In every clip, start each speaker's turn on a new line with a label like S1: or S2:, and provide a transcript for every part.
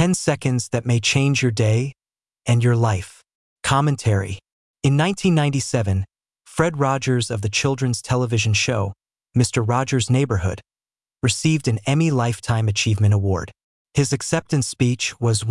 S1: 10 seconds that may change your day and your life. Commentary. In 1997, Fred Rogers of the children's television show, Mr. Rogers' Neighborhood, received an Emmy Lifetime Achievement Award. His acceptance speech was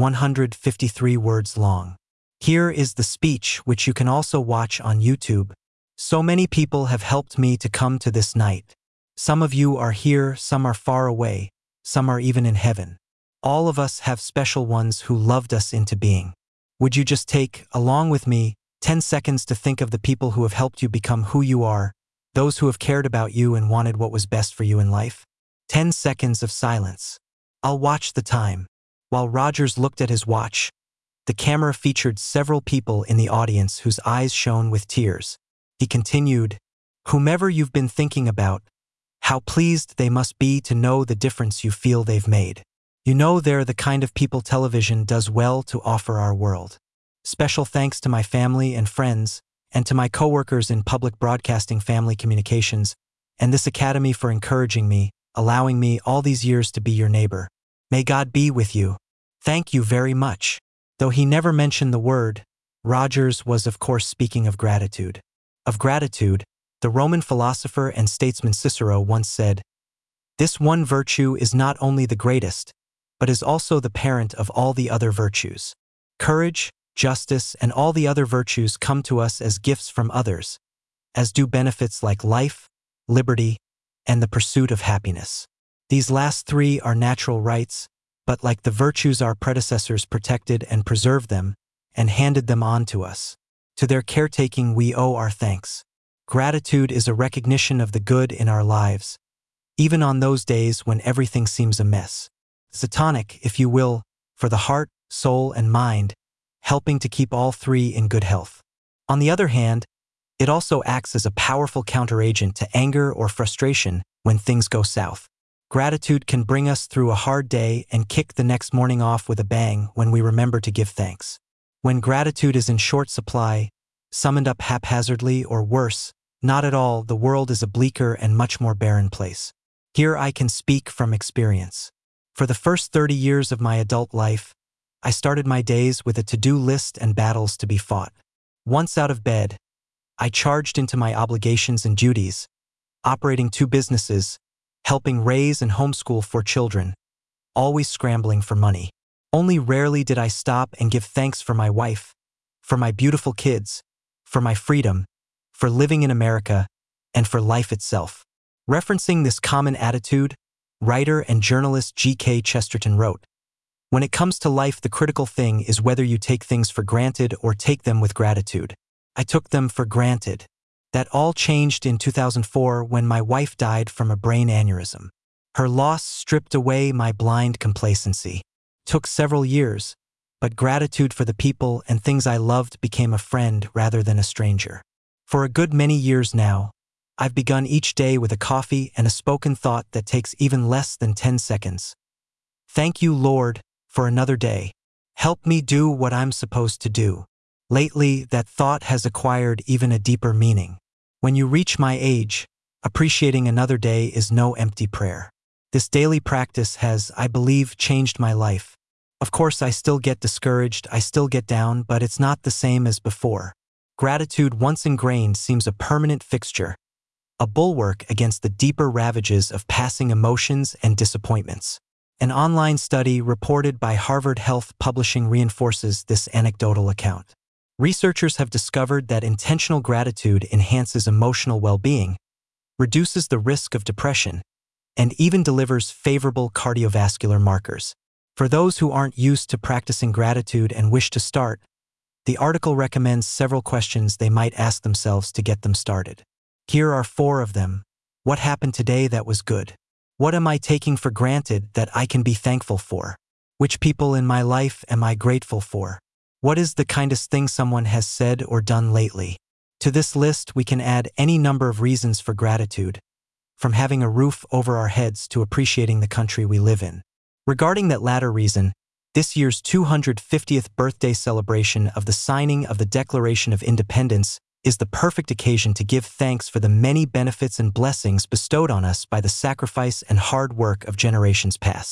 S1: 153 words long. Here is the speech, which you can also watch on YouTube. So many people have helped me to come to this night. Some of you are here, some are far away, some are even in heaven. All of us have special ones who loved us into being. Would you just take, along with me, 10 seconds to think of the people who have helped you become who you are, those who have cared about you and wanted what was best for you in life? 10 seconds of silence. I'll watch the time. While Rogers looked at his watch, the camera featured several people in the audience whose eyes shone with tears. He continued, "Whomever you've been thinking about, how pleased they must be to know the difference you feel they've made. You know they're the kind of people television does well to offer our world. Special thanks to my family and friends, and to my coworkers in public broadcasting family communications, and this academy for encouraging me, allowing me all these years to be your neighbor. May God be with you. Thank you very much." Though he never mentioned the word, Rogers was of course speaking of gratitude. Of gratitude, the Roman philosopher and statesman Cicero once said, "This one virtue is not only the greatest, but is also the parent of all the other virtues. Courage, justice, and all the other virtues come to us as gifts from others, as do benefits like life, liberty, and the pursuit of happiness. These last three are natural rights, but like the virtues our predecessors protected and preserved them, and handed them on to us. To their caretaking we owe our thanks. Gratitude is a recognition of the good in our lives, even on those days when everything seems a mess. It's a tonic, if you will, for the heart, soul, and mind, helping to keep all three in good health. On the other hand, it also acts as a powerful counteragent to anger or frustration when things go south. Gratitude can bring us through a hard day and kick the next morning off with a bang when we remember to give thanks. When gratitude is in short supply, summoned up haphazardly, or worse, not at all, the world is a bleaker and much more barren place. Here I can speak from experience. For the first 30 years of my adult life, I started my days with a to-do list and battles to be fought. Once out of bed, I charged into my obligations and duties, operating 2 businesses, helping raise and homeschool 4 children, always scrambling for money. Only rarely did I stop and give thanks for my wife, for my beautiful kids, for my freedom, for living in America, and for life itself. Referencing this common attitude, writer and journalist G.K. Chesterton wrote, "When it comes to life, the critical thing is whether you take things for granted or take them with gratitude. I took them for granted. That all changed in 2004 when my wife died from a brain aneurysm. Her loss stripped away my blind complacency. Took several years, but gratitude for the people and things I loved became a friend rather than a stranger. For a good many years now, I've begun each day with a coffee and a spoken thought that takes even less than 10 seconds. Thank you, Lord, for another day. Help me do what I'm supposed to do." Lately, that thought has acquired even a deeper meaning. When you reach my age, appreciating another day is no empty prayer. This daily practice has, I believe, changed my life. Of course, I still get discouraged, I still get down, but it's not the same as before. Gratitude, once ingrained, seems a permanent fixture, a bulwark against the deeper ravages of passing emotions and disappointments. An online study reported by Harvard Health Publishing reinforces this anecdotal account. Researchers have discovered that intentional gratitude enhances emotional well-being, reduces the risk of depression, and even delivers favorable cardiovascular markers. For those who aren't used to practicing gratitude and wish to start, the article recommends several questions they might ask themselves to get them started. Here are 4 of them. What happened today that was good? What am I taking for granted that I can be thankful for? Which people in my life am I grateful for? What is the kindest thing someone has said or done lately? To this list, we can add any number of reasons for gratitude, from having a roof over our heads to appreciating the country we live in. Regarding that latter reason, this year's 250th birthday celebration of the signing of the Declaration of Independence is the perfect occasion to give thanks for the many benefits and blessings bestowed on us by the sacrifice and hard work of generations past.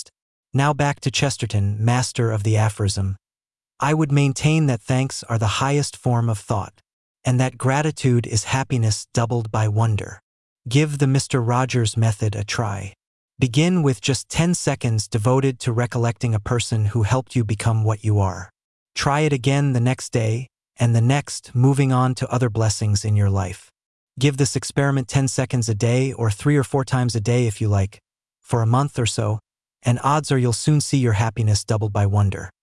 S1: Now back to Chesterton, master of the aphorism. I would maintain that thanks are the highest form of thought, and that gratitude is happiness doubled by wonder. Give the Mr. Rogers method a try. Begin with just 10 seconds devoted to recollecting a person who helped you become what you are. Try it again the next day, and the next, moving on to other blessings in your life. Give this experiment 10 seconds a day or 3 or 4 times a day if you like, for a month or so, and odds are you'll soon see your happiness doubled by wonder.